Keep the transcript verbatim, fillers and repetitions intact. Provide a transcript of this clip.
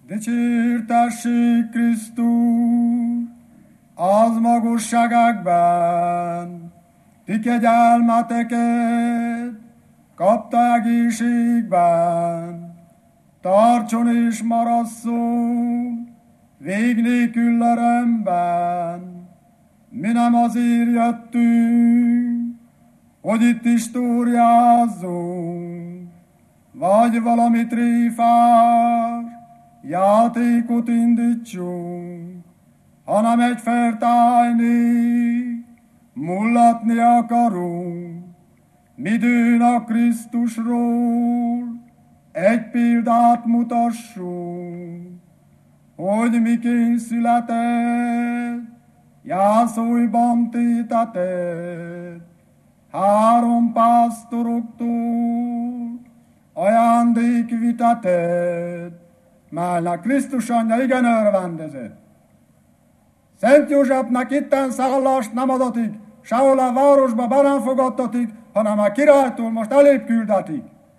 Dicsértessék Krisztus az magasságokban, ti kegyelmeteket kapta egészségben, tartson és marasszon vég nélkül örömben. Mi nem azért jöttünk, hogy itt istóriázzunk, vagy valamit tréfás játékot indítsunk, hanem egy fertájni mullatni akarunk. Midőn a Krisztusról egy példát mutassunk, hogy miként született, Jászólyban tétetett, három pásztoroktól ajándék vitetett, melynek Krisztus anyja igen örvendezett. Szent Józsefnek itten szállást nem adatik, sehol a városba be nem fogadtatik, hanem a királytól most elébb küldetik.